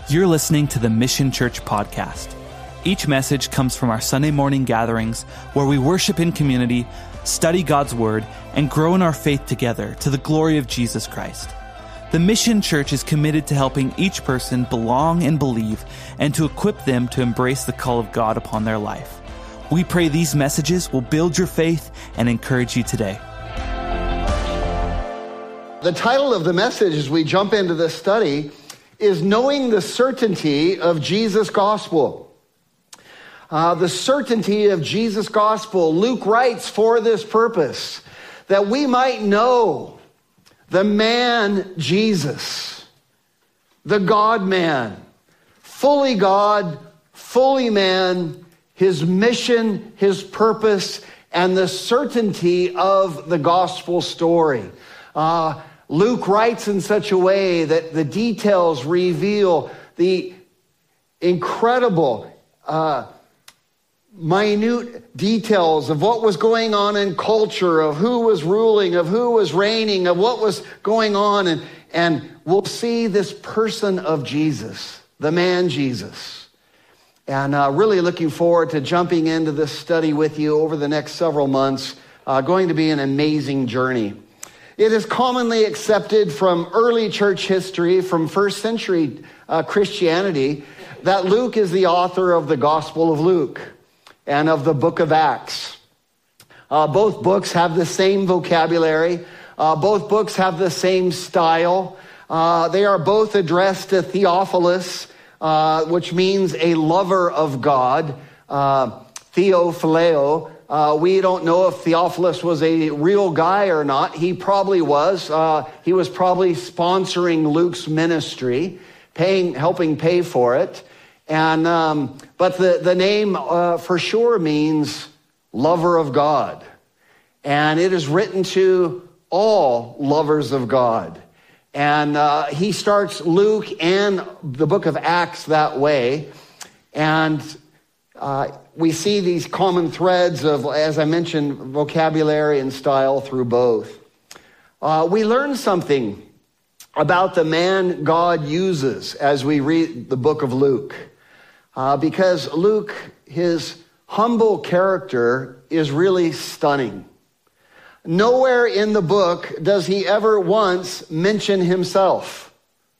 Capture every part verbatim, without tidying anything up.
You're listening to the Mission Church podcast. Each message comes from our Sunday morning gatherings where we worship in community, study God's Word, and grow in our faith together to the glory of Jesus Christ. The Mission Church is committed to helping each person belong and believe, and to equip them to embrace the call of God upon their life. We pray these messages will build your faith and encourage you today. The title of the message as we jump into this study is Knowing the Certainty of Jesus' Gospel. Uh, the certainty of Jesus' Gospel. Luke writes for this purpose, that we might know the man Jesus, the God-man, fully God, fully man, his mission, his purpose, and the certainty of the gospel story. Uh, Luke writes in such a way that the details reveal the incredible, uh, minute details of what was going on in culture, of who was ruling, of who was reigning, of what was going on. And, and we'll see this person of Jesus, the man Jesus. And uh, really looking forward to jumping into this study with you over the next several months. Uh, going to be an amazing journey. It is commonly accepted from early church history, from first century uh, Christianity, that Luke is the author of the Gospel of Luke and of the book of Acts. Uh, both books have the same vocabulary. Uh, both books have the same style. Uh, they are both addressed to Theophilus, uh, which means a lover of God, uh, Theophileo. Uh, we don't know if Theophilus was a real guy or not. He probably was. Uh, he was probably sponsoring Luke's ministry, paying, helping pay for it. And um, but the the name uh, for sure means lover of God, and it is written to all lovers of God. And uh, he starts Luke and the book of Acts that way, and uh, we see these common threads of, as I mentioned, vocabulary and style through both. Uh, we learn something about the man God uses as we read the book of Luke. Uh, because Luke, his humble character is really stunning. Nowhere in the book does he ever once mention himself.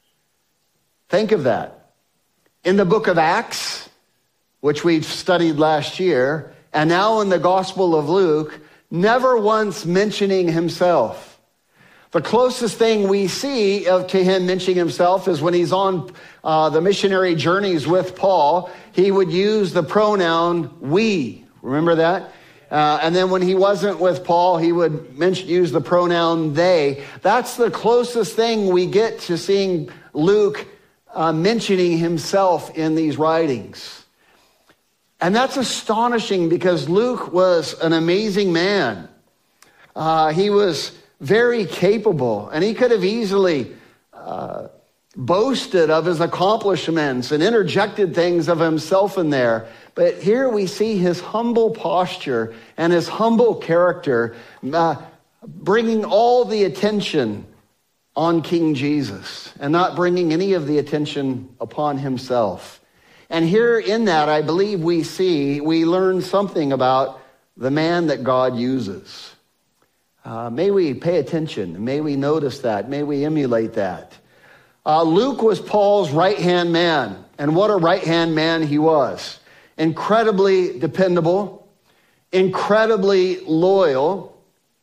Think of that. In the book of Acts, which we studied last year, and now in the Gospel of Luke, never once mentioning himself. The closest thing we see of to him mentioning himself is when he's on uh, the missionary journeys with Paul. He would use the pronoun we. Remember that? Uh, and then when he wasn't with Paul, he would mention, use the pronoun they. That's the closest thing we get to seeing Luke uh, mentioning himself in these writings. And that's astonishing because Luke was an amazing man. Uh, he was very capable, and he could have easily uh, boasted of his accomplishments and interjected things of himself in there. But here we see his humble posture and his humble character uh, bringing all the attention on King Jesus and not bringing any of the attention upon himself. And here in that, I believe we see, we learn something about the man that God uses. Uh, may we pay attention. May we notice that. May we emulate that. Uh, Luke was Paul's right-hand man. And what a right-hand man he was. Incredibly dependable. Incredibly loyal.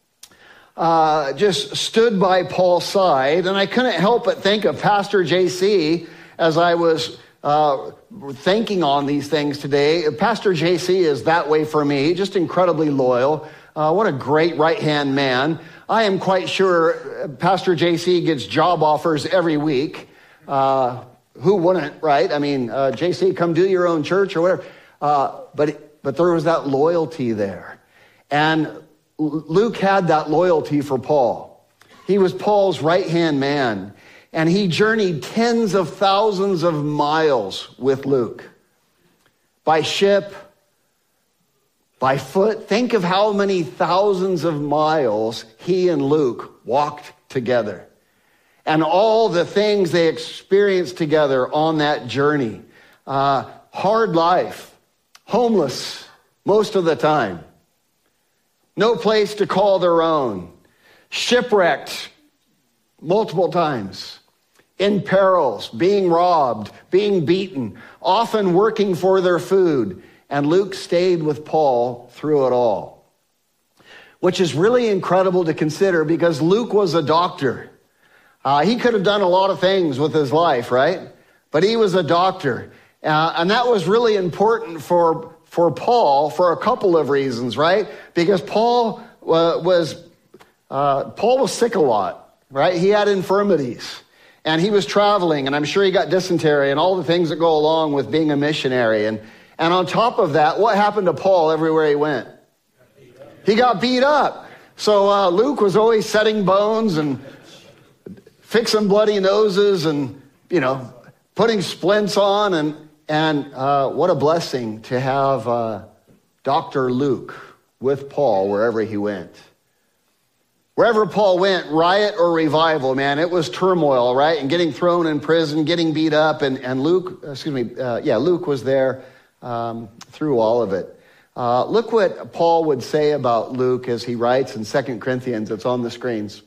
Uh, just stood by Paul's side. And I couldn't help but think of Pastor J C as I was uh, thinking on these things today. Pastor J C is that way for me. Just incredibly loyal. Uh, what a great right-hand man. I am quite sure Pastor J C gets job offers every week. Uh, who wouldn't, right? I mean, uh, J C, come do your own church or whatever. Uh, but, but there was that loyalty there. And Luke had that loyalty for Paul. He was Paul's right-hand man. And he journeyed tens of thousands of miles with Luke. By ship, by foot. Think of how many thousands of miles he and Luke walked together. and all the things they experienced together on that journey. Uh, hard life, homeless most of the time, no place to call their own, shipwrecked multiple times, in perils, being robbed, being beaten, often working for their food. And Luke stayed with Paul through it all, which is really incredible to consider because Luke was a doctor. Uh, he could have done a lot of things with his life, right? But he was a doctor. Uh, and that was really important for, for Paul for a couple of reasons, right? Because Paul uh, was uh, Paul was sick a lot, right? He had infirmities. And he was traveling, and I'm sure he got dysentery and all the things that go along with being a missionary. And, and on top of that, what happened to Paul everywhere he went? He got beat up. So uh, Luke was always setting bones and fixing bloody noses and, you know, putting splints on. And, and uh, what a blessing to have uh, Doctor Luke with Paul wherever he went. Wherever Paul went, riot or revival, man, it was turmoil, right? And getting thrown in prison, getting beat up. And, and Luke, excuse me, uh, yeah, Luke was there um, through all of it. Uh, look what Paul would say about Luke as he writes in Second Corinthians. It's on the screens.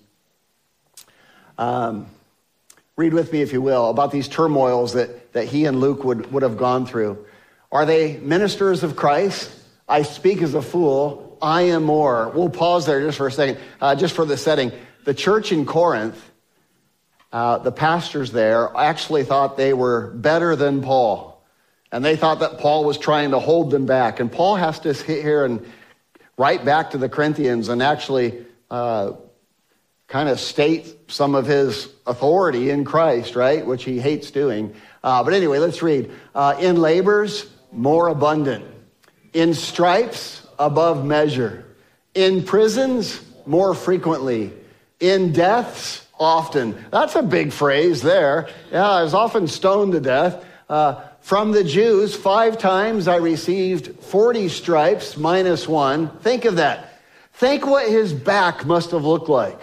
Um, read with me, if you will, about these turmoils that, that he and Luke would, would have gone through. Are they ministers of Christ? I speak as a fool. I am more. We'll pause there just for a second, uh, just for the setting. The church in Corinth, uh, the pastors there actually thought they were better than Paul. And they thought that Paul was trying to hold them back. And Paul has to sit here and write back to the Corinthians and actually uh, kind of state some of his authority in Christ, right? Which he hates doing. Uh, but anyway, let's read. Uh, in labors, more abundant. In stripes, above measure. In prisons, more frequently. In deaths, often. That's a big phrase there. Yeah, I was often stoned to death. Uh, from the Jews, five times I received forty stripes minus one. Think of that. Think what his back must have looked like.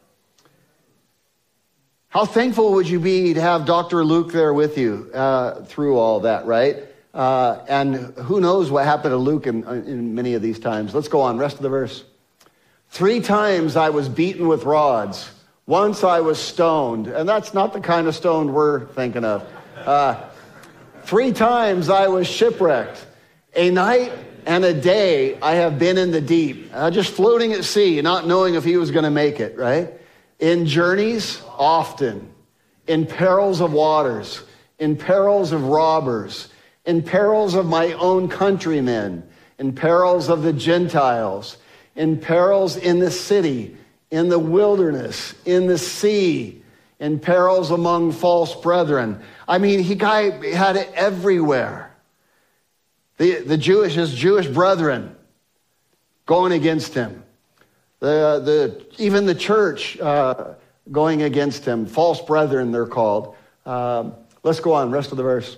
How thankful would you be to have Doctor Luke there with you uh, through all that, right? Uh, and who knows what happened to Luke in, in many of these times. Let's go on, rest of the verse. Three times I was beaten with rods. Once I was stoned. And that's not the kind of stoned we're thinking of. Uh, three times I was shipwrecked. A night and a day I have been in the deep. Uh, just floating at sea, not knowing if he was going to make it, right? In journeys, often. In perils of waters. In perils of robbers. In perils of my own countrymen, in perils of the Gentiles, in perils in the city, in the wilderness, in the sea, in perils among false brethren. I mean, he guy had it everywhere. The, the Jewish, his Jewish brethren going against him. The, the, even the church uh, going against him. False brethren, they're called. Um, let's go on, rest of the verse.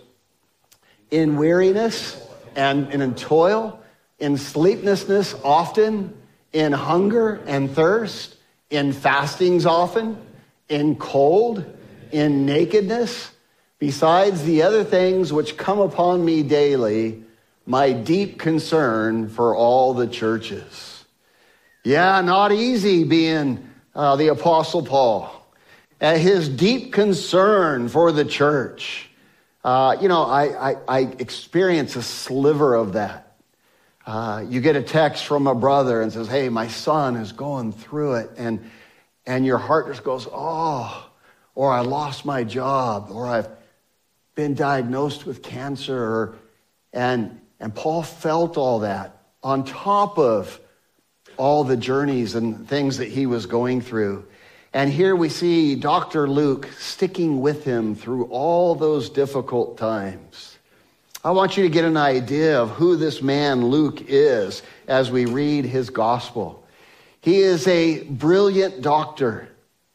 In weariness and, and in toil, in sleeplessness often, in hunger and thirst, in fastings often, in cold, in nakedness, besides the other things which come upon me daily, my deep concern for all the churches. Yeah, not easy being uh, the Apostle Paul. Uh, his deep concern for the church. Uh, you know, I, I, I experience a sliver of that. Uh, you get a text from a brother and says, hey, my son is going through it. And, and your heart just goes, oh, or I lost my job, or I've been diagnosed with cancer. Or, and, and Paul felt all that on top of all the journeys and things that he was going through. And here we see Doctor Luke sticking with him through all those difficult times. I want you to get an idea of who this man Luke is as we read his gospel. He is a brilliant doctor.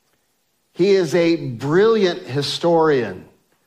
He is a brilliant historian.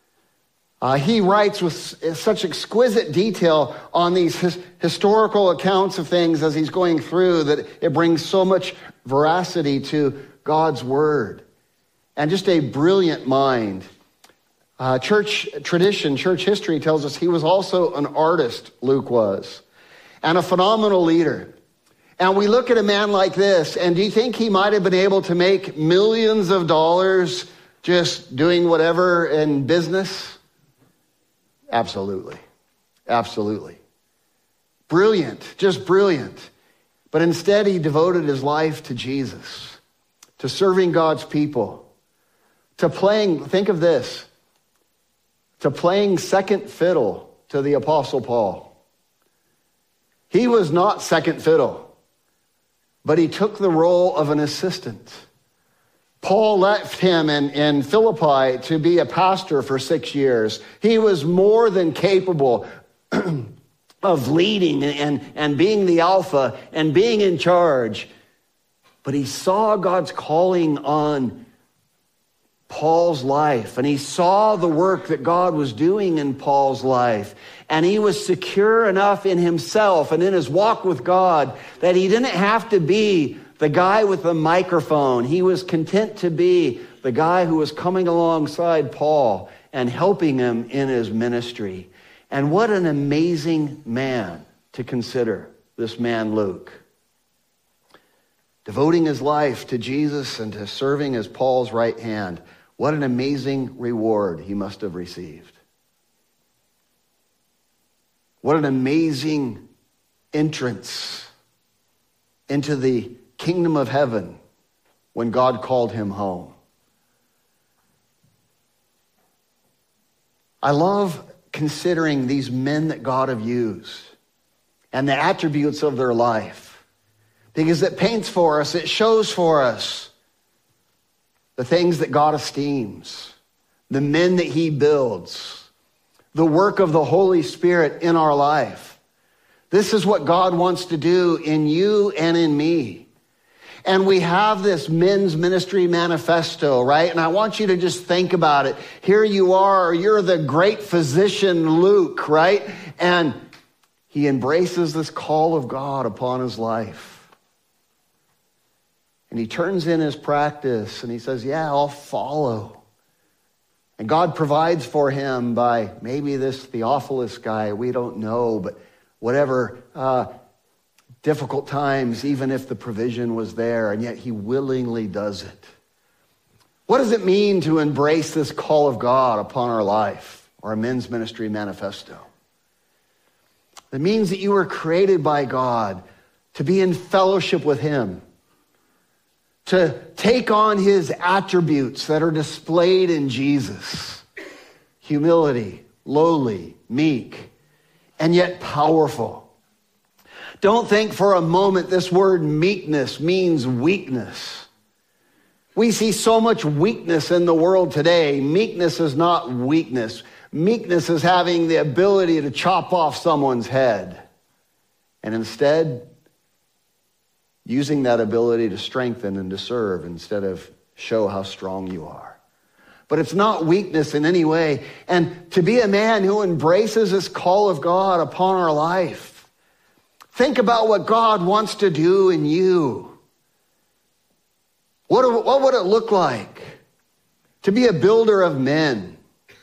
Uh, he writes with such exquisite detail on these his, historical accounts of things as he's going through that it brings so much veracity to God's word. and just a brilliant mind. Uh, church tradition, church history tells us he was also an artist, Luke was, and a phenomenal leader. And we look at a man like this, and do you think he might have been able to make millions of dollars just doing whatever in business? Absolutely. Absolutely. Brilliant, just brilliant. But instead, he devoted his life to Jesus, to serving God's people, to playing, think of this, to playing second fiddle to the Apostle Paul. He was not second fiddle, but he took the role of an assistant. Paul left him in, in Philippi to be a pastor for six years. He was more than capable of leading and, and being the alpha and being in charge. But he saw God's calling on Paul's life, and he saw the work that God was doing in Paul's life, and he was secure enough in himself and in his walk with God that he didn't have to be the guy with the microphone. He was content to be the guy who was coming alongside Paul and helping him in his ministry. And what an amazing man to consider, this man Luke. Devoting his life to Jesus and to serving as Paul's right hand. What an amazing reward he must have received. What an amazing entrance into the kingdom of heaven when God called him home. I love considering these men that God have used and the attributes of their life, because it paints for us, it shows for us the things that God esteems, the men that he builds, the work of the Holy Spirit in our life. This is what God wants to do in you and in me. And we have this men's ministry manifesto, right? And I want you to just think about it. Here you are, you're the great physician Luke, right? And he embraces this call of God upon his life. And he turns in his practice and he says, yeah, I'll follow. And God provides for him by maybe this Theophilus guy, we don't know, but whatever uh, difficult times, even if the provision was there, and yet he willingly does it. What does it mean to embrace this call of God upon our life, our men's ministry manifesto? It means that you were created by God to be in fellowship with him, to take on his attributes that are displayed in Jesus. Humility, lowly, meek, and yet powerful. Don't think for a moment this word meekness means weakness. We see so much weakness in the world today. Meekness is not weakness. Meekness is having the ability to chop off someone's head. And instead, using that ability to strengthen and to serve instead of show how strong you are. But it's not weakness in any way. And to be a man who embraces this call of God upon our life, think about what God wants to do in you. What, what would it look like to be a builder of men?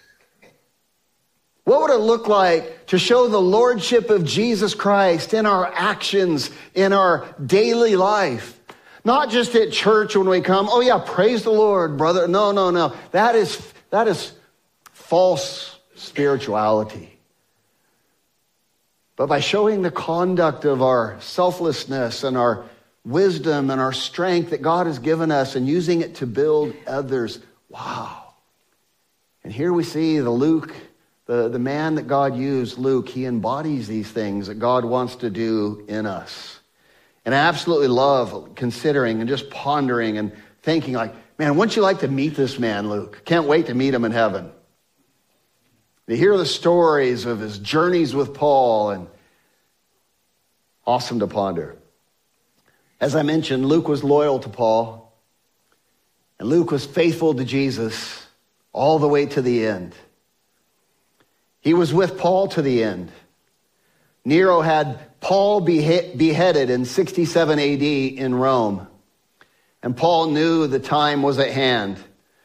What would it look like to show the lordship of Jesus Christ in our actions, in our daily life? Not just at church when we come, oh yeah, praise the Lord, brother. No, no, no. That is, that is false spirituality. But by showing the conduct of our selflessness and our wisdom and our strength that God has given us and using it to build others, wow. And here we see the Luke, The, the man that God used, Luke, he embodies these things that God wants to do in us. And I absolutely love considering and just pondering and thinking like, man, wouldn't you like to meet this man, Luke? Can't wait to meet him in heaven. To hear the stories of his journeys with Paul, and awesome to ponder. As I mentioned, Luke was loyal to Paul, and Luke was faithful to Jesus all the way to the end. He was with Paul to the end. Nero had Paul beheaded in sixty-seven A D in Rome. And Paul knew the time was at hand.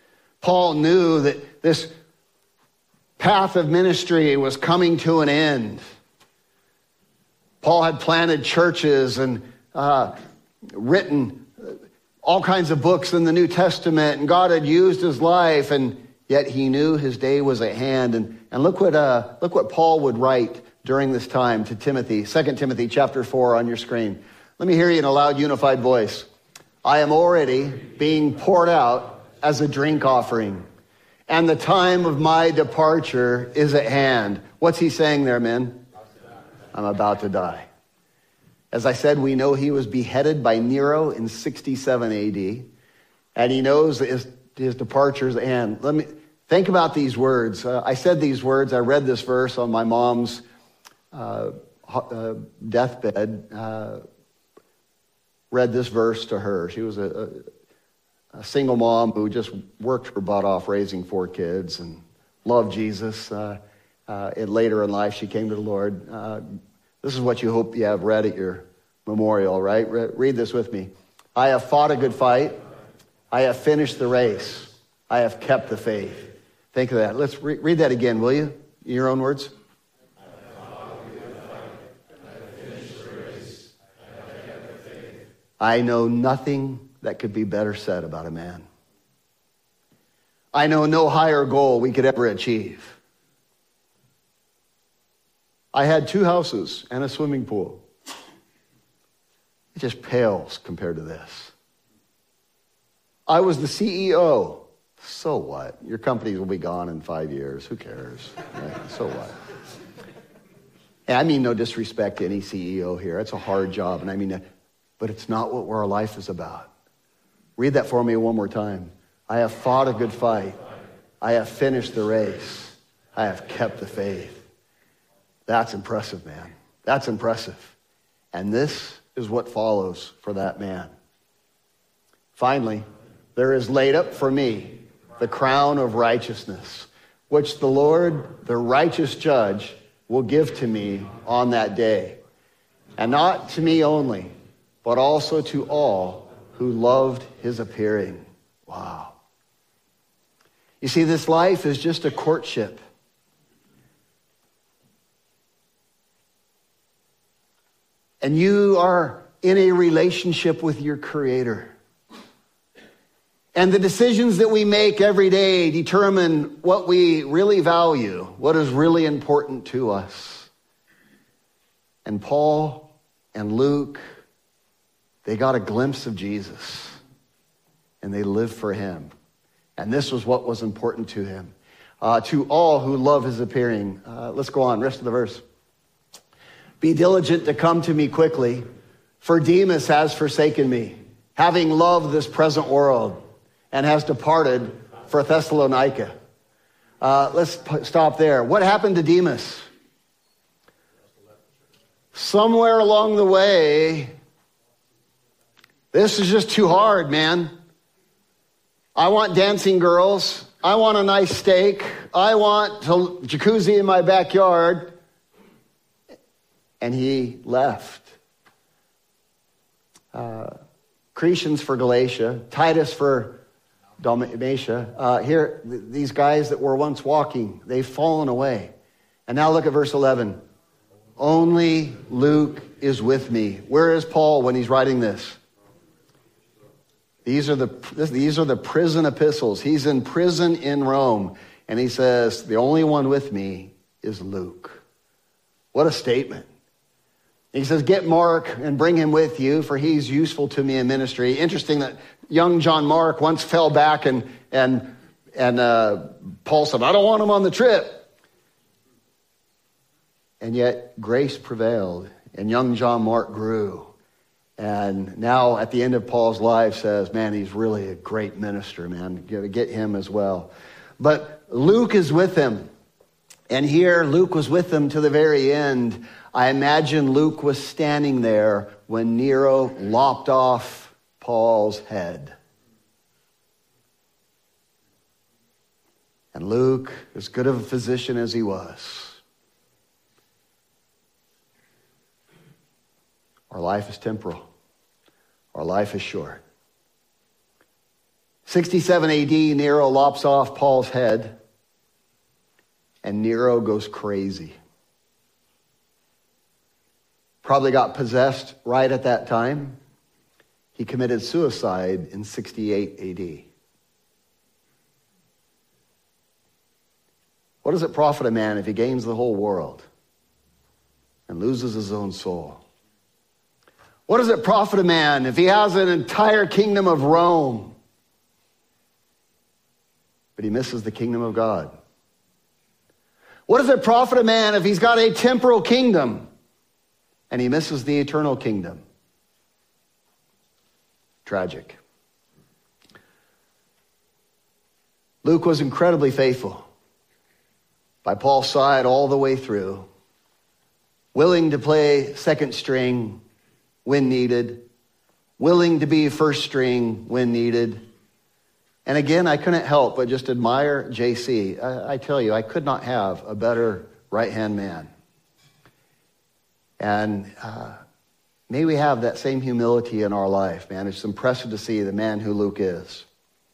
Paul knew that this path of ministry was coming to an end. Paul had planted churches and uh, written all kinds of books in the New Testament, and God had used his life, and yet he knew his day was at hand. And, and look what uh, look what Paul would write during this time to Timothy. Second Timothy chapter four on your screen. Let me hear you in a loud, unified voice. I am already being poured out as a drink offering, and the time of my departure is at hand. What's he saying there, men? I'm about to die. As I said, we know he was beheaded by Nero in sixty-seven A D, and he knows that his, his departure is at hand. Let me think about these words. Uh, I said these words. I read this verse on my mom's uh, uh, deathbed. Uh, read this verse to her. She was a, a, a single mom who just worked her butt off raising four kids and loved Jesus. Uh, Uh, and later in life, she came to the Lord. Uh, this is what you hope you have read at your memorial, right? Re- read this with me. I have fought a good fight. I have finished the race. I have kept the faith. Think of that. Let's re- read that again, will you? In your own words. I have fought a good fight. I have finished the race. I have kept the faith. I know nothing that could be better said about a man. I know no higher goal we could ever achieve. I had two houses and a swimming pool. It just pales compared to this. I was the C E O. So what? Your companies will be gone in five years. Who cares? Right? So what? And I mean no disrespect to any C E O here. It's a hard job, and I mean that, but it's not what our life is about. Read that for me one more time. I have fought a good fight. I have finished the race. I have kept the faith. That's impressive, man. That's impressive. And this is what follows for that man. Finally, there is laid up for me the crown of righteousness, which the Lord, the righteous judge, will give to me on that day. And not to me only, but also to all who loved his appearing. Wow. You see, this life is just a courtship. And you are in a relationship with your Creator. And the decisions that we make every day determine what we really value, what is really important to us. And Paul and Luke, they got a glimpse of Jesus. And they lived for him. And this was what was important to him. Uh, to all who love his appearing. Uh, let's go on, rest of the verse. Be diligent to come to me quickly, for Demas has forsaken me, having loved this present world, and has departed for Thessalonica. Uh, let's p- stop there. What happened to Demas? Somewhere along the way, this is just too hard, man. I want dancing girls. I want a nice steak. I want a jacuzzi in my backyard. And he left. Uh, Crescens for Galatia, Titus for Dalmatia. Uh, here, th- these guys that were once walking, they've fallen away. And now look at verse eleven. Only Luke is with me. Where is Paul when he's writing this? These are the this, these are the prison epistles. He's in prison in Rome, and he says, the only one with me is Luke. What a statement. He says, get Mark and bring him with you, for he's useful to me in ministry. Interesting that young John Mark once fell back, and and and uh, Paul said, I don't want him on the trip. And yet grace prevailed, and young John Mark grew. And now at the end of Paul's life says, man, he's really a great minister, man. You gotta get him as well. But Luke is with him. And here Luke was with them to the very end. I imagine Luke was standing there when Nero lopped off Paul's head. And Luke, as good of a physician as he was, our life is temporal. Our life is short. sixty-seven A D, Nero lops off Paul's head, and Nero goes crazy. Probably got possessed right at that time. He committed suicide in sixty-eight A D. What does it profit a man if he gains the whole world and loses his own soul? What does it profit a man if he has an entire kingdom of Rome, but he misses the kingdom of God? What does it profit a man if he's got a temporal kingdom and he misses the eternal kingdom? Tragic. Luke was incredibly faithful, by Paul's side all the way through, willing to play second string when needed, willing to be first string when needed. And again, I couldn't help but just admire J C. I, I tell you, I could not have a better right-hand man. And uh, may we have that same humility in our life, man. It's impressive to see the man who Luke is.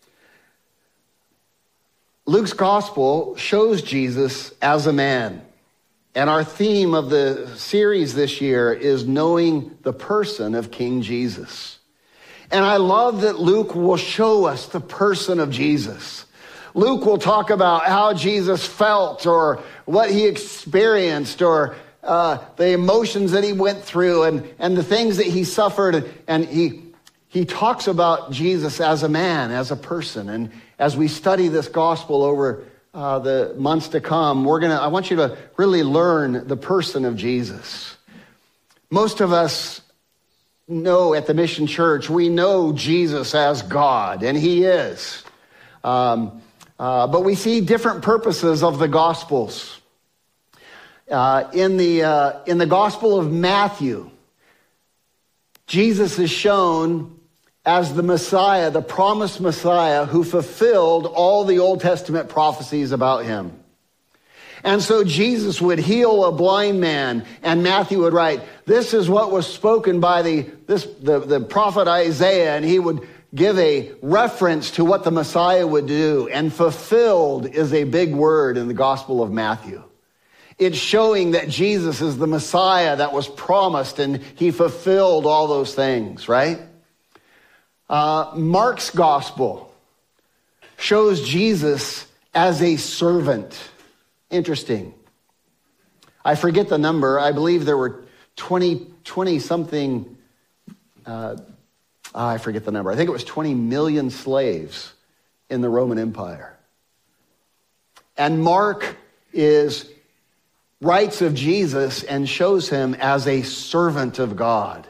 Luke's gospel shows Jesus as a man. And our theme of the series this year is knowing the person of King Jesus. And I love that Luke will show us the person of Jesus. Luke will talk about how Jesus felt or what he experienced or uh, the emotions that he went through and, and the things that he suffered. And, and he, he talks about Jesus as a man, as a person. And as we study this gospel over uh, the months to come, we're gonna. I want you to really learn the person of Jesus. Most of us know at the Mission Church, we know Jesus as God, and he is. Um, uh, but we see different purposes of the Gospels. Uh, in the uh, in the Gospel of Matthew, Jesus is shown as the Messiah, the promised Messiah who fulfilled all the Old Testament prophecies about him. And so Jesus would heal a blind man, and Matthew would write, this is what was spoken by the, this, the, the prophet Isaiah, and he would give a reference to what the Messiah would do, and fulfilled is a big word in the Gospel of Matthew. It's showing that Jesus is the Messiah that was promised, and he fulfilled all those things, right? Uh, Mark's gospel shows Jesus as a servant. Interesting. I forget the number. I believe there were twenty, twenty something, uh, I forget the number. I think it was twenty million slaves in the Roman Empire. And Mark is writes of Jesus and shows him as a servant of God.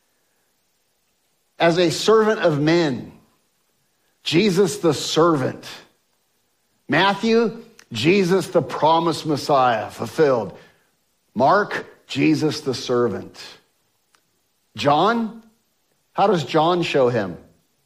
As a servant of men. Jesus the servant. Matthew, Jesus the promised Messiah, fulfilled. Mark, Jesus the servant. John, how does John show him?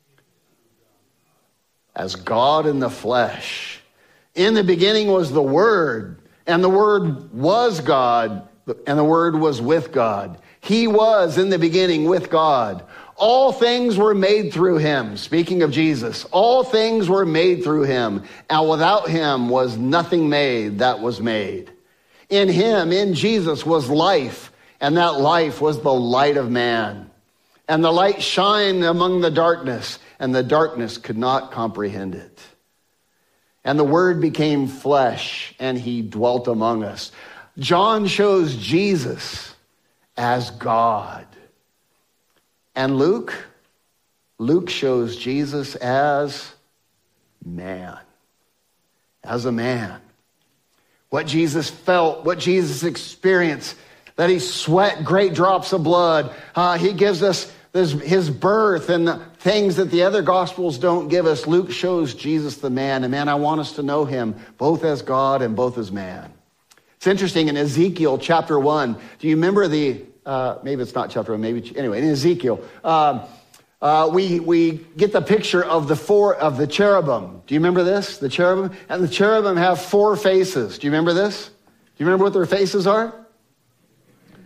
As God in the flesh. In the beginning was the Word, and the Word was God, and the Word was with God. He was in the beginning with God. All things were made through him. Speaking of Jesus, all things were made through him, and without him was nothing made that was made. In him, in Jesus, was life, and that life was the light of man. And the light shined among the darkness, and the darkness could not comprehend it. And the Word became flesh, and he dwelt among us. John shows Jesus as God. And Luke, Luke shows Jesus as man, as a man. What Jesus felt, what Jesus experienced, that he sweat great drops of blood. Uh, he gives us this, his birth and the things that the other Gospels don't give us. Luke shows Jesus the man. And man, I want us to know him both as God and both as man. It's interesting in Ezekiel chapter one. Do you remember the... Uh, maybe it's not chapter one, maybe, anyway, in Ezekiel, um, uh, we we get the picture of the four, of the cherubim. Do you remember this? The cherubim? And the cherubim have four faces. Do you remember this? Do you remember what their faces are?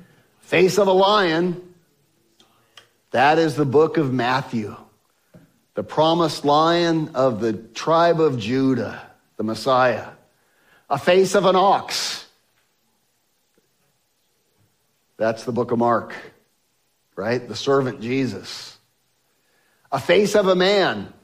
Face of a lion. That is the book of Matthew. the promised lion of the tribe of Judah, the Messiah. A face of an ox. That's the book of Mark, right? The servant Jesus. A face of a man.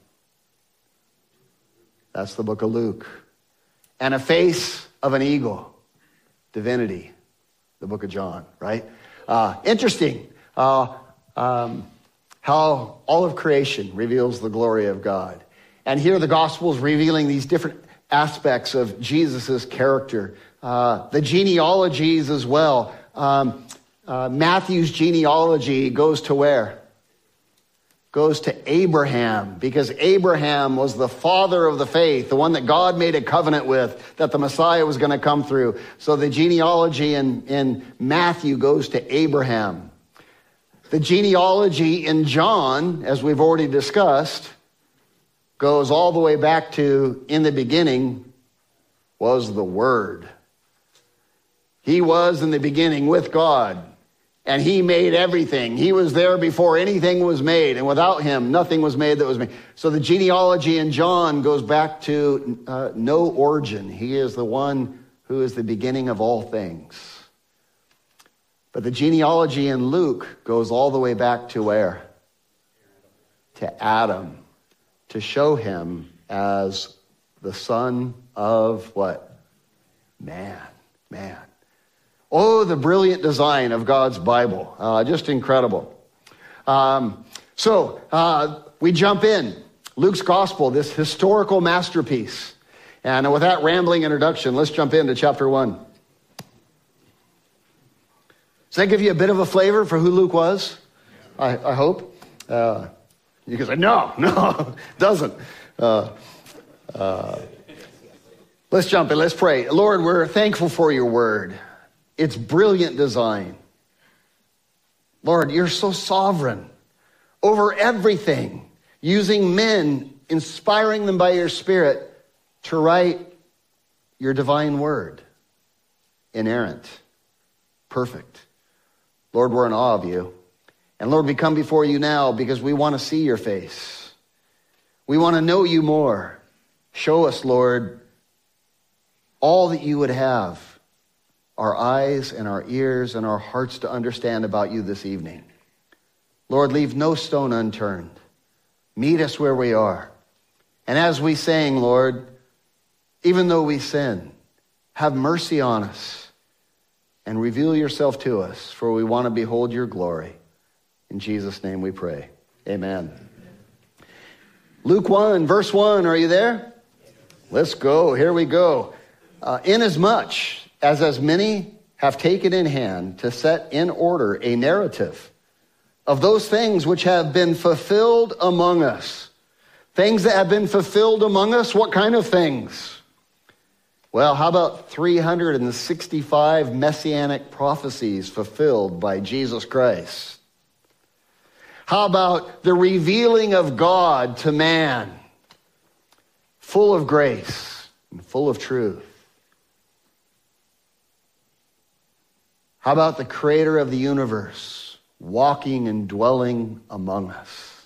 That's the book of Luke. And a face of an eagle. Divinity, the book of John, right? Uh, interesting uh, um, how all of creation reveals the glory of God. And here the gospel is revealing these different aspects of Jesus's character. Uh, the genealogies as well. Um, uh, Matthew's genealogy goes to where? Goes to Abraham, because Abraham was the father of the faith, the one that God made a covenant with, that the Messiah was going to come through. So the genealogy in, in Matthew goes to Abraham. The genealogy in John, as we've already discussed, goes all the way back to, in the beginning was the Word. He was in the beginning with God. And he made everything. He was there before anything was made. And without him, nothing was made that was made. So the genealogy in John goes back to uh, no origin. He is the one who is the beginning of all things. But the genealogy in Luke goes all the way back to where? To Adam. To show him as the son of what? Man. Man. Oh, the brilliant design of God's Bible. Uh, just incredible. Um, so uh, we jump in. Luke's gospel, this historical masterpiece. And with that rambling introduction, let's jump into chapter one. Does that give you a bit of a flavor for who Luke was? I, I hope. Uh, you can say, no, no, doesn't. Uh, uh, let's jump in. Let's pray. Lord, we're thankful for your word. It's brilliant design. Lord, you're so sovereign over everything, using men, inspiring them by your Spirit to write your divine word. Inerrant, perfect. Lord, we're in awe of you. And Lord, we come before you now because we want to see your face. We want to know you more. Show us, Lord, all that you would have our eyes and our ears and our hearts to understand about you this evening. Lord, leave no stone unturned. Meet us where we are. And as we sang, Lord, even though we sin, have mercy on us and reveal yourself to us, for we want to behold your glory. In Jesus' name we pray. Amen. Luke one, verse one, are you there? Let's go. Here we go. Uh, inasmuch as as many have taken in hand to set in order a narrative of those things which have been fulfilled among us. Things that have been fulfilled among us, what kind of things? Well, how about three hundred sixty-five messianic prophecies fulfilled by Jesus Christ? How about the revealing of God to man, full of grace and full of truth? How about the creator of the universe walking and dwelling among us?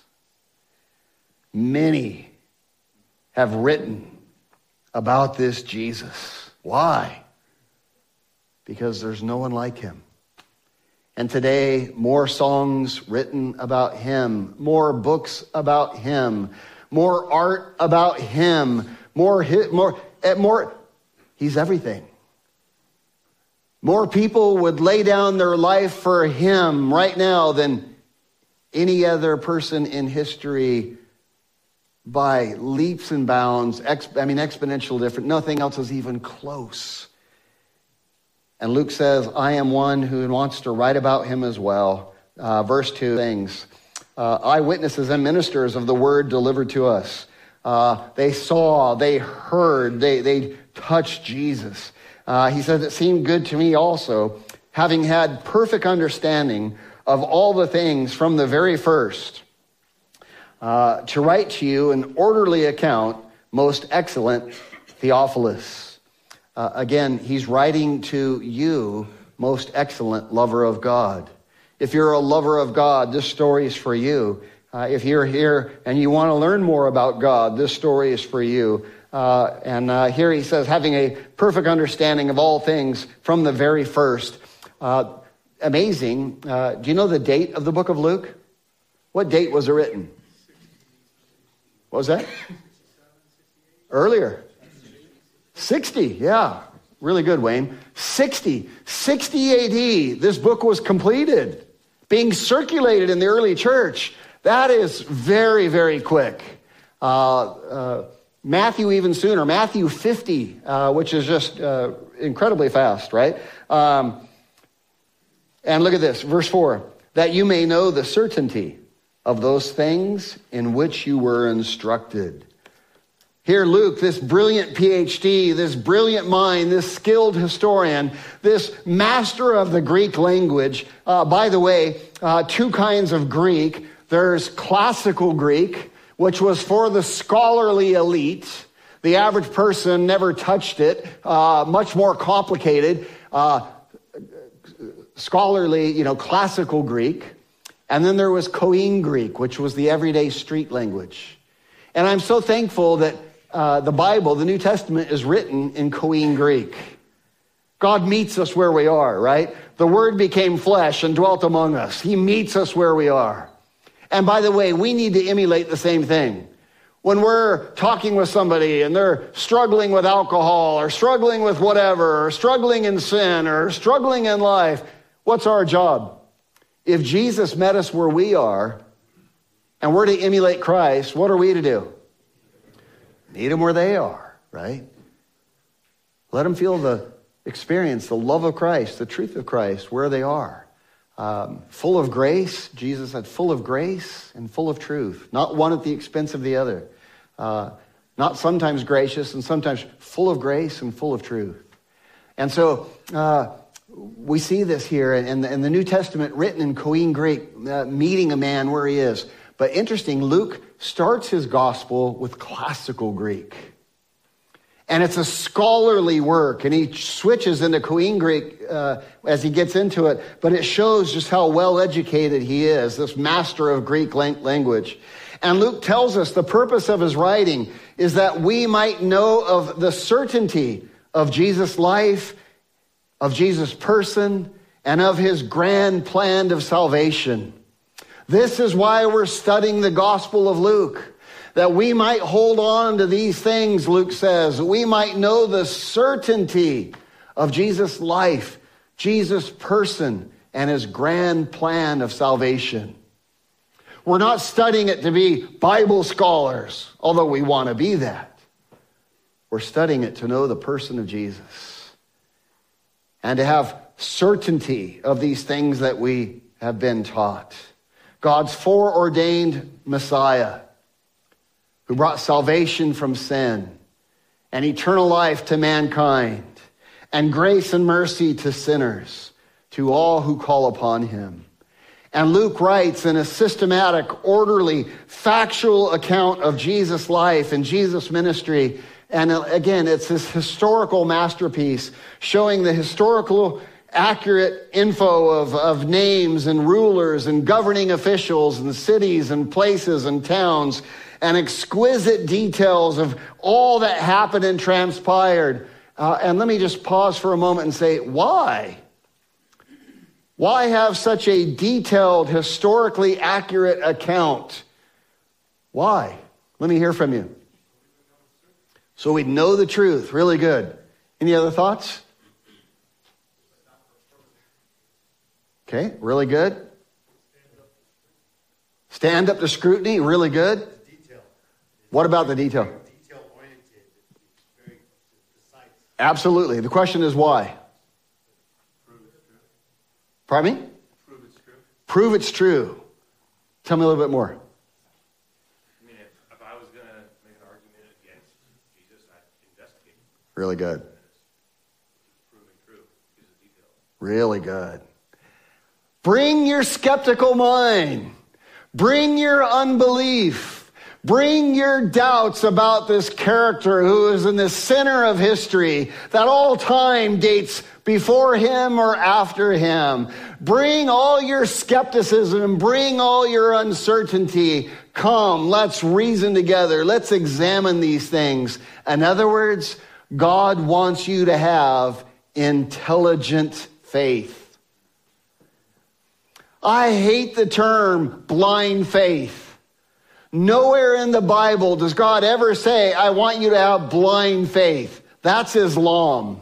Many have written about this Jesus. Why? Because there's no one like him. And today, more songs written about him, more books about him, more art about him, more, more, more, he's everything. More people would lay down their life for him right now than any other person in history by leaps and bounds. Ex- I mean, exponential different. Nothing else is even close. And Luke says, I am one who wants to write about him as well. Uh, verse two things. Uh, eyewitnesses and ministers of the word delivered to us. Uh, they saw, they heard, they, they touched Jesus. Uh, he says, it seemed good to me also, having had perfect understanding of all the things from the very first, uh, to write to you an orderly account, most excellent Theophilus. Uh, again, he's writing to you, most excellent lover of God. If you're a lover of God, this story is for you. Uh, if you're here and you want to learn more about God, this story is for you. Uh, and uh, here he says, having a perfect understanding of all things from the very first. Uh, amazing. Uh, do you know the date of the book of Luke? What date was it written? What was that? Earlier. sixty, yeah. Really good, Wayne. sixty. sixty A D, this book was completed, being circulated in the early church. That is very, very quick. Uh, uh, Matthew even sooner. Matthew fifty, uh, which is just uh, incredibly fast, right? Um, and look at this, verse four. That you may know the certainty of those things in which you were instructed. Here, Luke, this brilliant P H D, this brilliant mind, this skilled historian, this master of the Greek language. Uh, by the way, uh, two kinds of Greek. There's classical Greek, which was for the scholarly elite. The average person never touched it. Uh, much more complicated. Uh, scholarly, you know, classical Greek. And then there was Koine Greek, which was the everyday street language. And I'm so thankful that uh, the Bible, the New Testament, is written in Koine Greek. God meets us where we are, right? The Word became flesh and dwelt among us. He meets us where we are. And by the way, we need to emulate the same thing. When we're talking with somebody and they're struggling with alcohol or struggling with whatever, or struggling in sin or struggling in life, what's our job? If Jesus met us where we are and we're to emulate Christ, what are we to do? Meet them where they are, right? Let them feel the experience, the love of Christ, the truth of Christ, where they are. Um, full of grace, Jesus said, full of grace and full of truth. Not one at the expense of the other. Uh, not sometimes gracious and sometimes full of grace and full of truth. And so uh, we see this here in the, in the New Testament written in Koine Greek, uh, meeting a man where he is. But interesting, Luke starts his gospel with classical Greek. And it's a scholarly work, and he switches into Koine Greek uh, as he gets into it, but it shows just how well-educated he is, this master of Greek language. And Luke tells us the purpose of his writing is that we might know of the certainty of Jesus' life, of Jesus' person, and of his grand plan of salvation. This is why we're studying the Gospel of Luke. That we might hold on to these things, Luke says. We might know the certainty of Jesus' life, Jesus' person, and his grand plan of salvation. We're not studying it to be Bible scholars, although we want to be that. We're studying it to know the person of Jesus and to have certainty of these things that we have been taught. God's foreordained Messiah, who brought salvation from sin and eternal life to mankind and grace and mercy to sinners, to all who call upon him. And Luke writes in a systematic, orderly, factual account of Jesus' life and Jesus' ministry. And again, it's this historical masterpiece showing the historical accurate info of, of names and rulers and governing officials and cities and places and towns, and exquisite details of all that happened and transpired. Uh, and let me just pause for a moment and say, why? Why have such a detailed, historically accurate account? Why? Let me hear from you. So we'd know the truth. Really good. Any other thoughts? Okay, really good. Stand up to scrutiny. Really good. What about the detail? Detail-oriented, very precise. Absolutely. The question is why? Prove it's true. Pardon me? Prove it's true. Prove it's true. Tell me a little bit more. I mean, if, if I was going to make an argument against Jesus, I'd investigate. Really good. It's proven true. These are details. Really good. Bring your skeptical mind. Bring your unbelief. Bring your doubts about this character who is in the center of history, that all time dates before him or after him. Bring all your skepticism, bring all your uncertainty. Come, let's reason together. Let's examine these things. In other words, God wants you to have intelligent faith. I hate the term blind faith. Nowhere in the Bible does God ever say, I want you to have blind faith. That's Islam.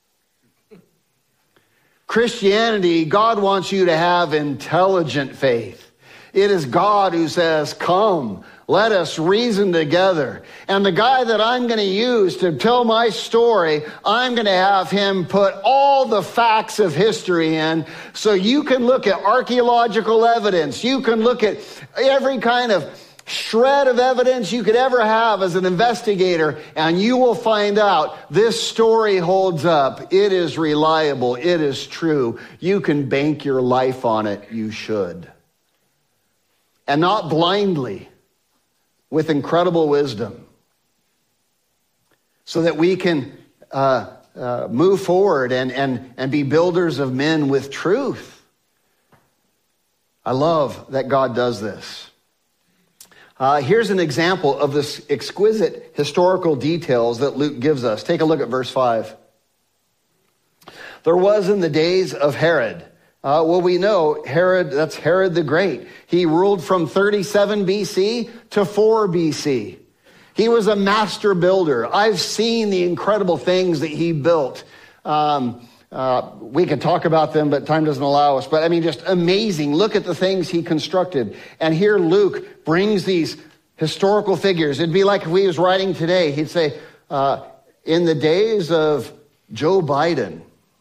Christianity, God wants you to have intelligent faith. It is God who says, come, let us reason together. And the guy that I'm going to use to tell my story, I'm going to have him put all the facts of history in, so you can look at archaeological evidence. You can look at every kind of shred of evidence you could ever have as an investigator, and you will find out this story holds up. It is reliable. It is true. You can bank your life on it. You should. And not blindly, with incredible wisdom, so that we can uh, uh, move forward and, and, and be builders of men with truth. I love that God does this. Uh, here's an example of this exquisite historical details that Luke gives us. Take a look at verse five. There was in the days of Herod. Uh, well, we know Herod, that's Herod the Great. He ruled from thirty-seven B C to four B C. He was a master builder. I've seen the incredible things that he built. Um, uh, we could talk about them, but time doesn't allow us. But I mean, just amazing. Look at the things he constructed. And here Luke brings these historical figures. It'd be like if he was writing today. He'd say, uh, in the days of Joe Biden.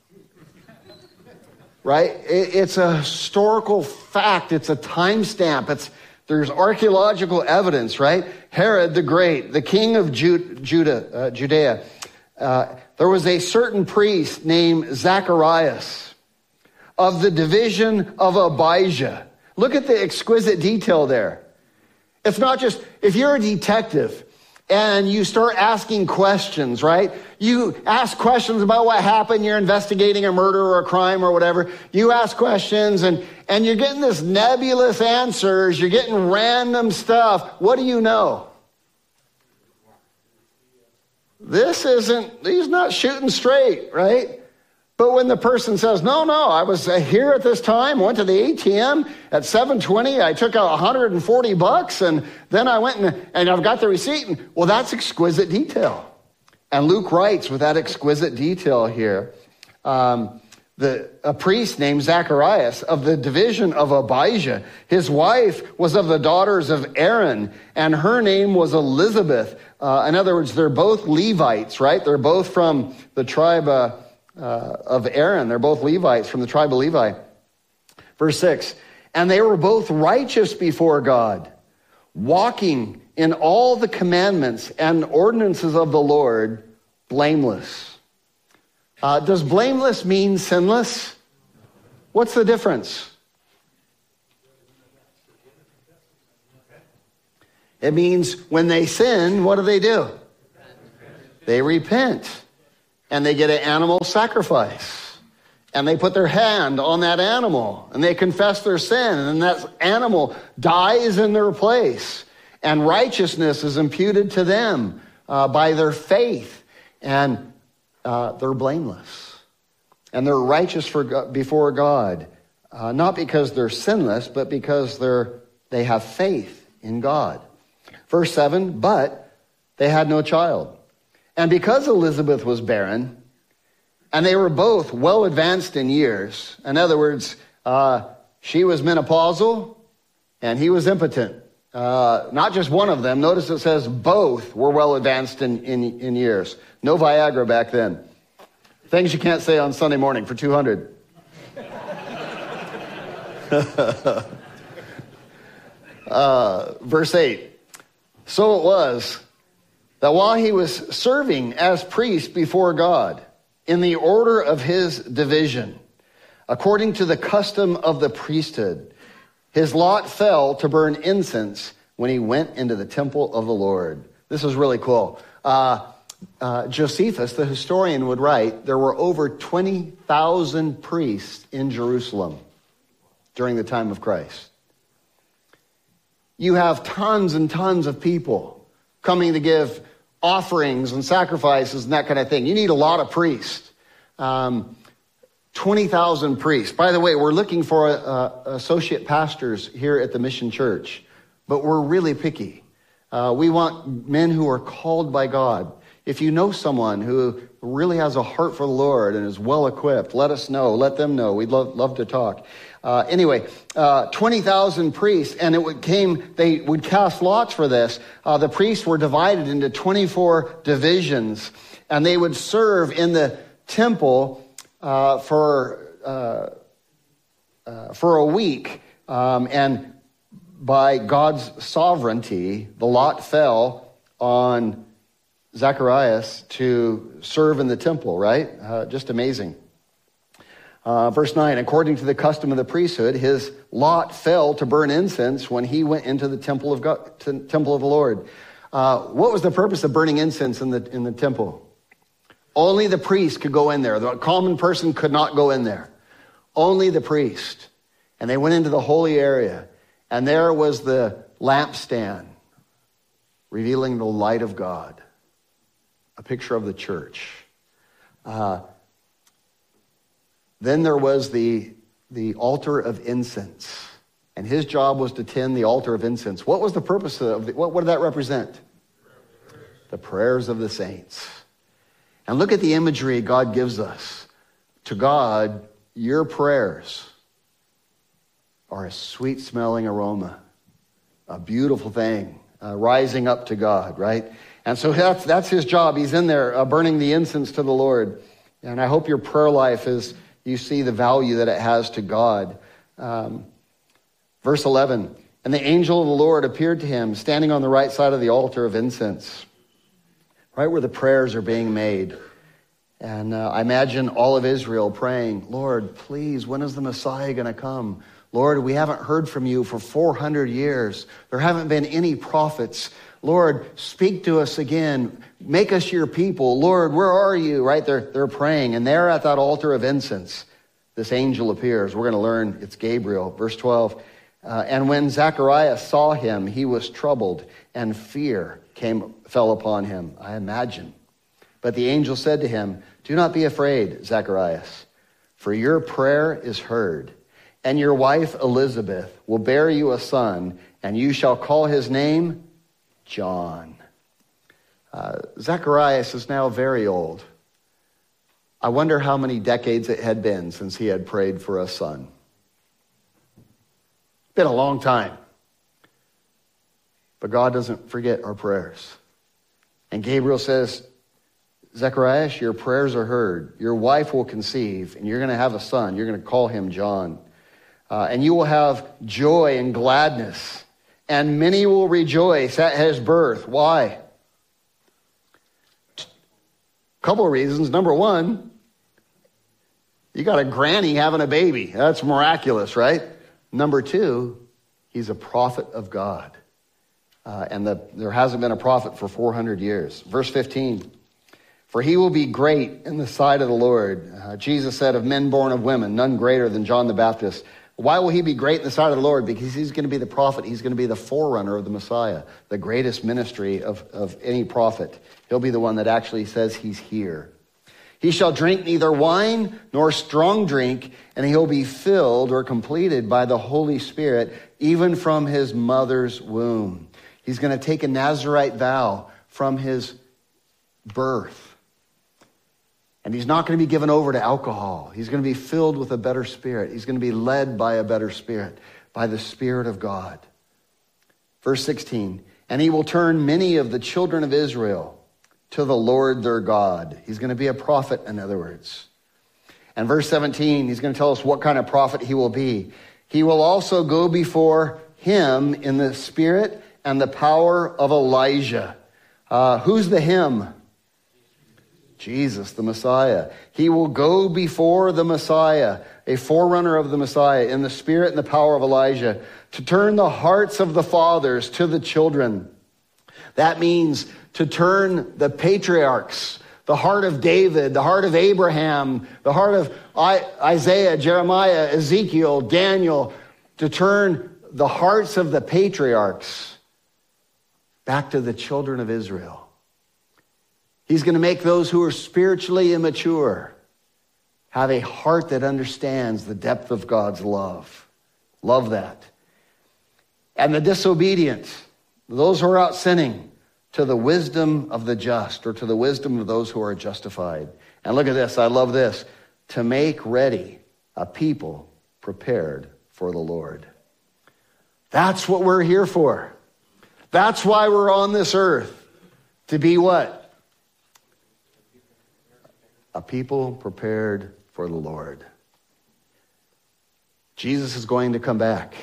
Right? It, it's a historical fact. It's a timestamp. It's there's archaeological evidence, right? Herod the Great, the king of Ju- Judah, uh, Judea. Uh, there was a certain priest named Zacharias of the division of Abijah. Look at the exquisite detail there. It's not just, if you're a detective and you start asking questions, right? You ask questions about what happened. You're investigating a murder or a crime or whatever. You ask questions and, and you're getting this nebulous answers. You're getting random stuff. What do you know? This isn't, he's not shooting straight, right? But when the person says, no, no, I was here at this time, went to the A T M at seven twenty, I took out one hundred forty bucks, and then I went and, and I've got the receipt. And, well, that's exquisite detail. And Luke writes with that exquisite detail here, um, the, a priest named Zacharias of the division of Abijah. His wife was of the daughters of Aaron, and her name was Elizabeth. Uh, in other words, they're both Levites, right? They're both from the tribe uh, uh, of Aaron. They're both Levites from the tribe of Levi. Verse six, and they were both righteous before God, walking in all the commandments and ordinances of the Lord, blameless. Uh, does blameless mean sinless? What's the difference? It means when they sin, what do they do? They repent. And they get an animal sacrifice. And they put their hand on that animal. And they confess their sin. And that animal dies in their place. And righteousness is imputed to them uh, by their faith. And uh, they're blameless. And they're righteous for God, before God. Uh, not because they're sinless, but because they're they have faith in God. Verse seven, but they had no child. And because Elizabeth was barren, and they were both well advanced in years, in other words, uh, she was menopausal, and he was impotent. Uh, not just one of them. Notice it says both were well advanced in, in, in years. No Viagra back then. Things you can't say on Sunday morning for two hundred. uh, verse eight. So it was that while he was serving as priest before God in the order of his division, according to the custom of the priesthood, his lot fell to burn incense when he went into the temple of the Lord. This is really cool. Uh, uh, Josephus, the historian, would write, there were over twenty thousand priests in Jerusalem during the time of Christ. You have tons and tons of people coming to give offerings and sacrifices and that kind of thing. You need a lot of priests. Um, twenty thousand priests. By the way, we're looking for uh, associate pastors here at the Mission Church, but we're really picky. Uh, we want men who are called by God. If you know someone who really has a heart for the Lord and is well equipped, let us know. Let them know. We'd love, love to talk. Uh, anyway, uh, twenty thousand priests, and it would came. They would cast lots for this. Uh, the priests were divided into twenty-four divisions, and they would serve in the temple uh, for uh, uh, for a week. Um, and by God's sovereignty, the lot fell on Zacharias to serve in the temple. Right? Uh, just amazing. Uh, verse nine, according to the custom of the priesthood, his lot fell to burn incense when he went into the temple of God, to, temple of the Lord. Uh, what was the purpose of burning incense in the in the temple? Only the priest could go in there. The common person could not go in there. Only the priest. And they went into the holy area, and there was the lampstand revealing the light of God, a picture of the church. Uh, Then there was the, the altar of incense. And his job was to tend the altar of incense. What was the purpose of it? What, what did that represent? The prayers of the saints. And look at the imagery God gives us. To God, your prayers are a sweet-smelling aroma. A beautiful thing. Uh, rising up to God, right? And so that's, that's his job. He's in there uh, burning the incense to the Lord. And I hope your prayer life is... You see the value that it has to God. Um, verse eleven, and the angel of the Lord appeared to him, standing on the right side of the altar of incense, right where the prayers are being made. And uh, I imagine all of Israel praying, Lord, please, when is the Messiah going to come? Lord, we haven't heard from you for four hundred years. There haven't been any prophets. Lord, speak to us again. Make us your people. Lord, where are you? Right? They're, they're praying. And there at that altar of incense, this angel appears. We're going to learn it's Gabriel. Verse twelve. Uh, and when Zacharias saw him, he was troubled, and fear came fell upon him, I imagine. But the angel said to him, do not be afraid, Zacharias, for your prayer is heard. And your wife Elizabeth will bear you a son, and you shall call his name John. Uh, Zacharias is now very old. I wonder how many decades it had been since he had prayed for a son. Been a long time. But God doesn't forget our prayers. And Gabriel says, Zacharias, your prayers are heard. Your wife will conceive, and you're going to have a son. You're going to call him John. Uh, and you will have joy and gladness. And many will rejoice at his birth. Why? A couple of reasons. Number one, you got a granny having a baby. That's miraculous, right? Number two, he's a prophet of God. Uh, and the, there hasn't been a prophet for four hundred years. Verse fifteen, for he will be great in the sight of the Lord. Uh, Jesus said, of men born of women, none greater than John the Baptist. Why will he be great in the sight of the Lord? Because he's going to be the prophet. He's going to be the forerunner of the Messiah, the greatest ministry of, of any prophet. He'll be the one that actually says he's here. He shall drink neither wine nor strong drink, and he'll be filled or completed by the Holy Spirit, even from his mother's womb. He's going to take a Nazirite vow from his birth. And he's not going to be given over to alcohol. He's going to be filled with a better spirit. He's going to be led by a better spirit, by the Spirit of God. Verse sixteen, and he will turn many of the children of Israel to the Lord their God. He's going to be a prophet, in other words. And verse seventeen, he's going to tell us what kind of prophet he will be. He will also go before him in the spirit and the power of Elijah. Uh, who's the him? Jesus, the Messiah. He will go before the Messiah, a forerunner of the Messiah, in the spirit and the power of Elijah, to turn the hearts of the fathers to the children. That means to turn the patriarchs, the heart of David, the heart of Abraham, the heart of Isaiah, Jeremiah, Ezekiel, Daniel, to turn the hearts of the patriarchs back to the children of Israel. He's going to make those who are spiritually immature have a heart that understands the depth of God's love. Love that. And the disobedient, those who are out sinning, to the wisdom of the just, or to the wisdom of those who are justified. And look at this, I love this. To make ready a people prepared for the Lord. That's what we're here for. That's why we're on this earth. To be what? A people prepared for the Lord. Jesus is going to come back.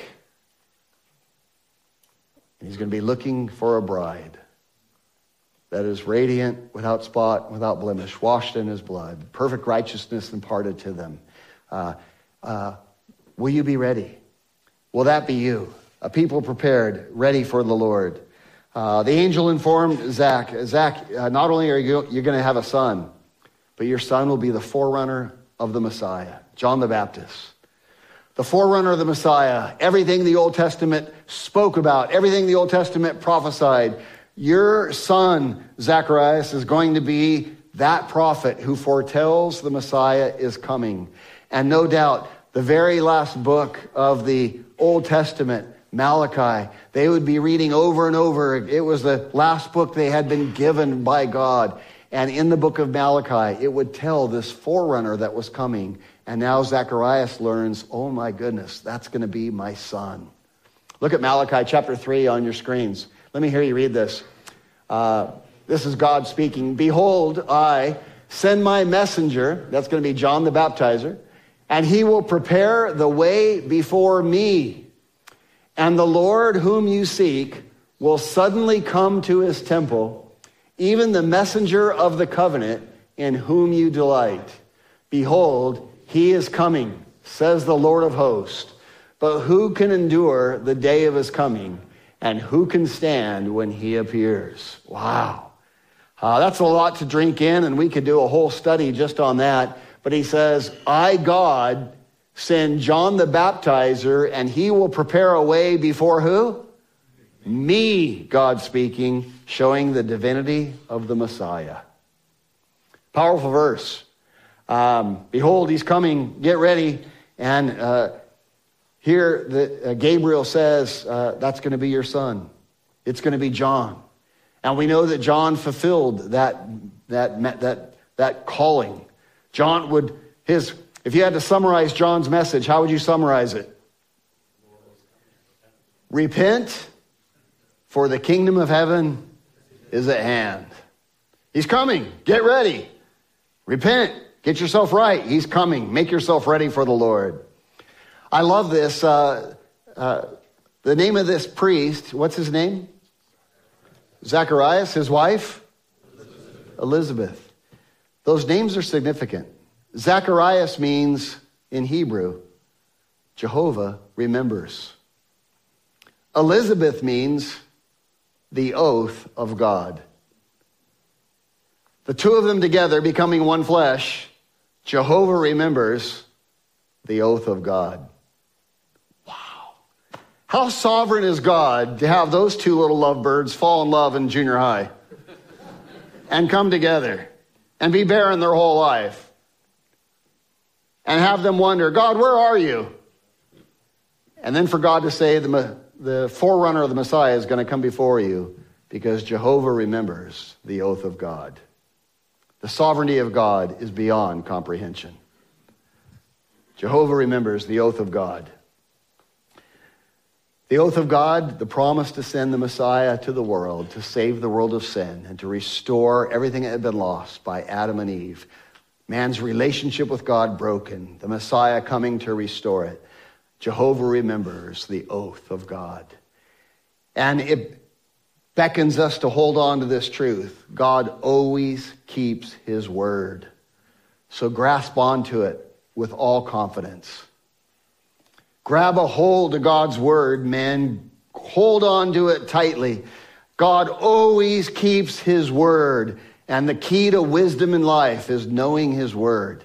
And he's going to be looking for a bride that is radiant, without spot, without blemish, washed in his blood, perfect righteousness imparted to them. Uh, uh, will you be ready? Will that be you? A people prepared, ready for the Lord. Uh, the angel informed Zach, Zach, uh, not only are you you're going to have a son, but your son will be the forerunner of the Messiah, John the Baptist. The forerunner of the Messiah, everything the Old Testament spoke about, everything the Old Testament prophesied. Your son, Zacharias, is going to be that prophet who foretells the Messiah is coming. And no doubt, the very last book of the Old Testament, Malachi, they would be reading over and over. It was the last book they had been given by God. And in the book of Malachi, it would tell this forerunner that was coming. And now Zacharias learns, oh my goodness, that's going to be my son. Look at Malachi chapter three on your screens. Let me hear you read this. Uh, this is God speaking. Behold, I send my messenger, that's going to be John the Baptizer, and he will prepare the way before me. And the Lord whom you seek will suddenly come to his temple, even the messenger of the covenant in whom you delight. Behold, he is coming, says the Lord of hosts. But who can endure the day of his coming? And who can stand when he appears? Wow. Uh, that's a lot to drink in, and we could do a whole study just on that. But he says, I, God, send John the Baptizer, and he will prepare a way before who? Me, God speaking, showing the divinity of the Messiah. Powerful verse. Um, Behold, he's coming. Get ready. And uh, here the, uh, Gabriel says, uh, that's going to be your son. It's going to be John. And we know that John fulfilled that, that, that, that calling. John would, his, if you had to summarize John's message, how would you summarize it? Repent, for the kingdom of heaven is at hand. He's coming. Get ready. Repent. Get yourself right. He's coming. Make yourself ready for the Lord. I love this. Uh, uh, the name of this priest, what's his name? Zacharias. His wife? Elizabeth. Elizabeth. Those names are significant. Zacharias means, in Hebrew, Jehovah remembers. Elizabeth means the oath of God. The two of them together becoming one flesh, Jehovah remembers the oath of God. Wow. How sovereign is God to have those two little lovebirds fall in love in junior high and come together and be barren their whole life and have them wonder, God, where are you? And then for God to say the, the forerunner of the Messiah is going to come before you because Jehovah remembers the oath of God. The sovereignty of God is beyond comprehension. Jehovah remembers the oath of God. The oath of God, the promise to send the Messiah to the world, to save the world of sin, and to restore everything that had been lost by Adam and Eve. Man's relationship with God broken, the Messiah coming to restore it. Jehovah remembers the oath of God. And it, beckons us to hold on to this truth. God always keeps his word. So grasp onto it with all confidence. Grab a hold of God's word, man. Hold on to it tightly. God always keeps his word. And the key to wisdom in life is knowing his word.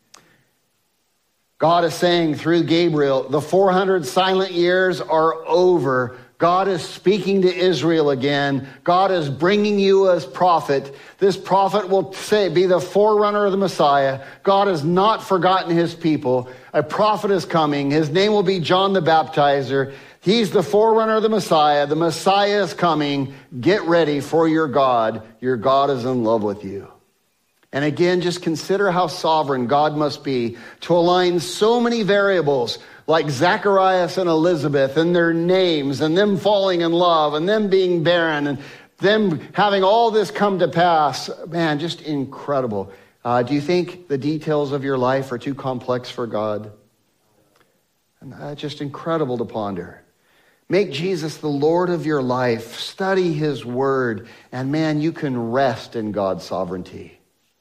God is saying through Gabriel, the four hundred silent years are over. God is speaking to Israel again. God is bringing you as prophet. This prophet will say, be the forerunner of the Messiah. God has not forgotten his people. A prophet is coming. His name will be John the Baptizer. He's the forerunner of the Messiah. The Messiah is coming. Get ready for your God. Your God is in love with you. And again, just consider how sovereign God must be to align so many variables like Zacharias and Elizabeth and their names and them falling in love and them being barren and them having all this come to pass. Man, just incredible. Uh, do you think the details of your life are too complex for God? And, uh, just incredible to ponder. Make Jesus the Lord of your life. Study his word. And man, you can rest in God's sovereignty.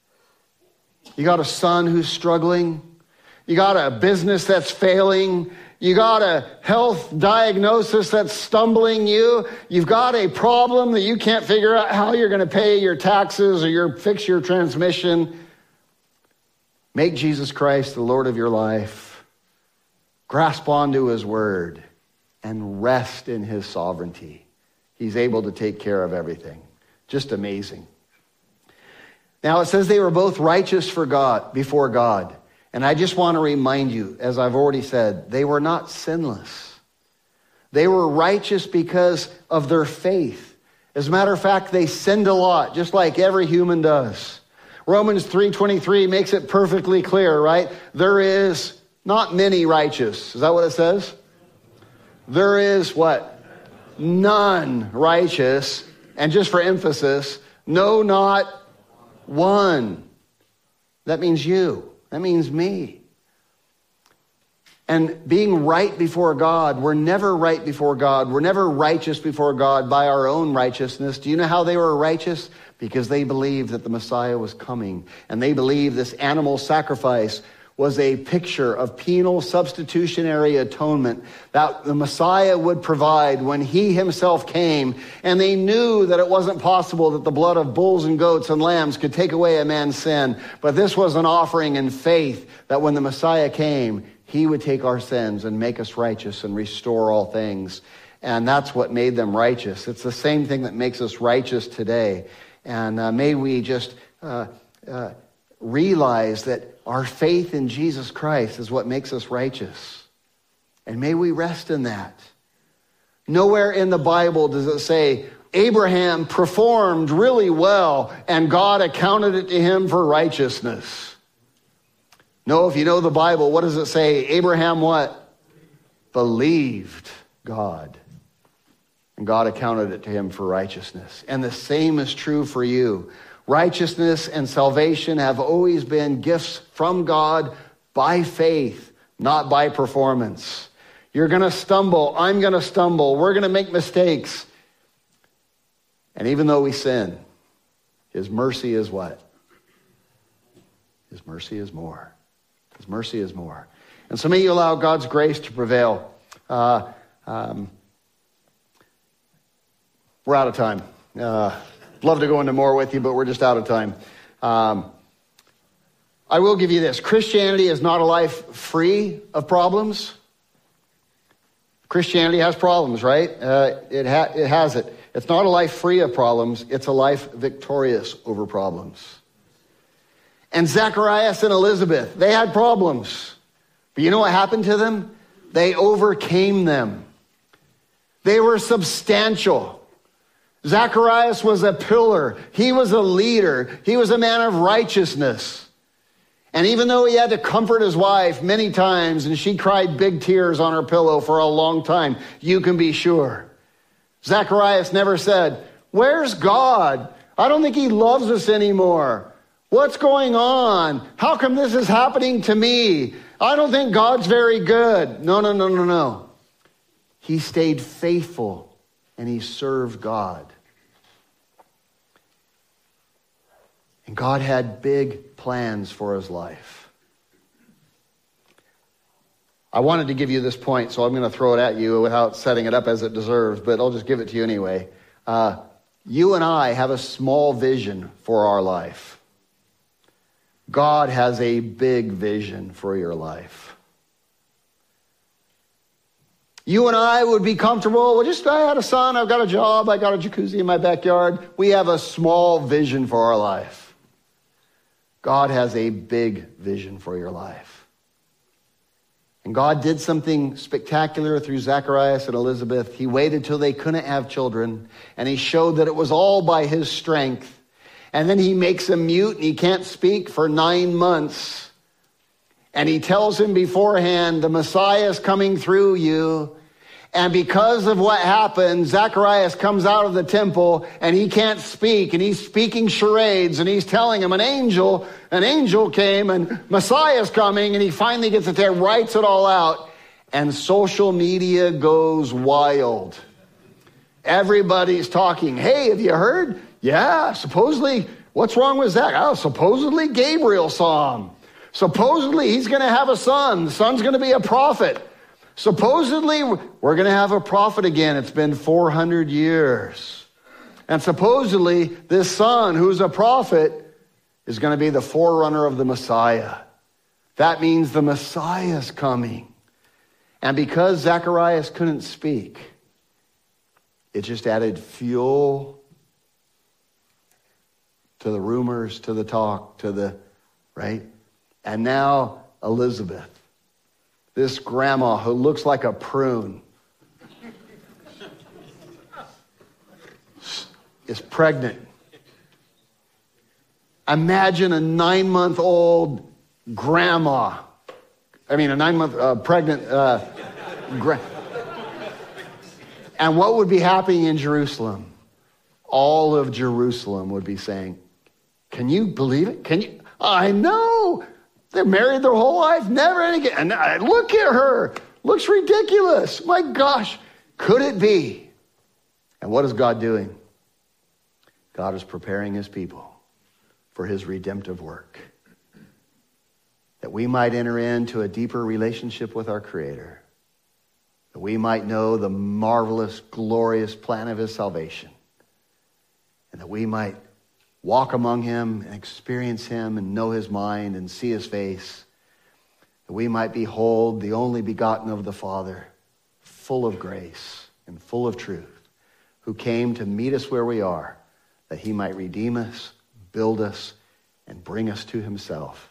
You got a son who's struggling. You got a business that's failing. You got a health diagnosis that's stumbling you. You've got a problem that you can't figure out how you're going to pay your taxes or your, fix your transmission. Make Jesus Christ the Lord of your life. Grasp onto his word and rest in his sovereignty. He's able to take care of everything. Just amazing. Now it says they were both righteous for God, before God. And I just want to remind you, as I've already said, they were not sinless. They were righteous because of their faith. As a matter of fact, they sinned a lot, just like every human does. Romans three twenty-three makes it perfectly clear, right? There is not many righteous. Is that what it says? There is what? None righteous. And just for emphasis, no, not one. That means you. That means me. And being right before God, we're never right before God. We're never righteous before God by our own righteousness. Do you know how they were righteous? Because they believed that the Messiah was coming. And they believed this animal sacrifice was a picture of penal substitutionary atonement that the Messiah would provide when he himself came. And they knew that it wasn't possible that the blood of bulls and goats and lambs could take away a man's sin. But this was an offering in faith that when the Messiah came, he would take our sins and make us righteous and restore all things. And that's what made them righteous. It's the same thing that makes us righteous today. And uh, may we just uh, uh, realize that our faith in Jesus Christ is what makes us righteous. And may we rest in that. Nowhere in the Bible does it say Abraham performed really well and God accounted it to him for righteousness. No, if you know the Bible, what does it say? Abraham what? Believed God. And God accounted it to him for righteousness. And the same is true for you. Righteousness and salvation have always been gifts from God by faith, not by performance. You're going to stumble. I'm going to stumble. We're going to make mistakes. And even though we sin, his mercy is what? His mercy is more. His mercy is more. And so may you allow God's grace to prevail. Uh, um, we're out of time. Uh, love to go into more with you, but we're just out of time. Um, I will give you this. Christianity is not a life free of problems. Christianity has problems, right? Uh, it, ha- it has it. It's not a life free of problems. It's a life victorious over problems. And Zacharias and Elizabeth, they had problems. But you know what happened to them? They overcame them. They were substantial. Zacharias was a pillar. He was a leader. He was a man of righteousness. And even though he had to comfort his wife many times, and she cried big tears on her pillow for a long time, you can be sure. Zacharias never said, "Where's God? I don't think he loves us anymore. What's going on? How come this is happening to me? I don't think God's very good." No, no, no, no, no. He stayed faithful and he served God. And God had big plans for his life. I wanted to give you this point, so I'm going to throw it at you without setting it up as it deserves, but I'll just give it to you anyway. Uh, you and I have a small vision for our life. God has a big vision for your life. You and I would be comfortable, well, just I had a son, I've got a job, I got a jacuzzi in my backyard. We have a small vision for our life. God has a big vision for your life. And God did something spectacular through Zacharias and Elizabeth. He waited till they couldn't have children, and he showed that it was all by his strength. And then he makes him mute, and he can't speak for nine months. And he tells him beforehand, the Messiah is coming through you. And because of what happened, Zacharias comes out of the temple and he can't speak, and he's speaking charades, and he's telling him an angel, an angel came and Messiah's coming, and he finally gets it there, writes it all out, and social media goes wild. Everybody's talking. Hey, have you heard? Yeah, supposedly, what's wrong with Zach? Oh, supposedly Gabriel saw him. Supposedly he's going to have a son. The son's going to be a prophet. Supposedly, we're going to have a prophet again. It's been four hundred years. And supposedly, this son, who's a prophet, is going to be the forerunner of the Messiah. That means the Messiah's coming. And because Zacharias couldn't speak, it just added fuel to the rumors, to the talk, to the, right? And now Elizabeth, this grandma who looks like a prune, is pregnant. Imagine a nine-month-old grandma. I mean, a nine-month uh, pregnant. Uh, gra- and what would be happening in Jerusalem? All of Jerusalem would be saying, "Can you believe it? Can you? I know." They're married their whole life, never any, and I look at her, looks ridiculous. My gosh, could it be? And what is God doing? God is preparing his people for his redemptive work, that we might enter into a deeper relationship with our Creator, that we might know the marvelous, glorious plan of his salvation, and that we might walk among him and experience him and know his mind and see his face, that we might behold the only begotten of the Father, full of grace and full of truth, who came to meet us where we are, that he might redeem us, build us, and bring us to himself.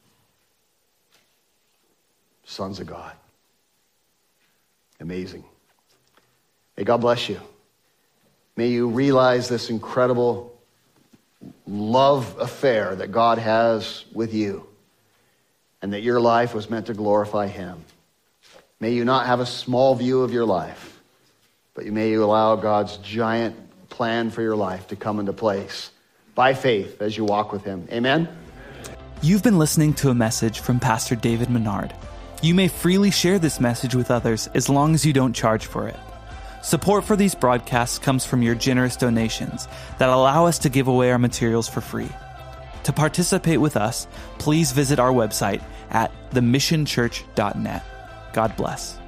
Sons of God. Amazing. May God bless you. May you realize this incredible love affair that God has with you, and that your life was meant to glorify him. May you not have a small view of your life, but may you allow God's giant plan for your life to come into place by faith as you walk with him. Amen? You've been listening to a message from Pastor David Menard. You may freely share this message with others as long as you don't charge for it. Support for these broadcasts comes from your generous donations that allow us to give away our materials for free. To participate with us, please visit our website at the mission church dot net. God bless.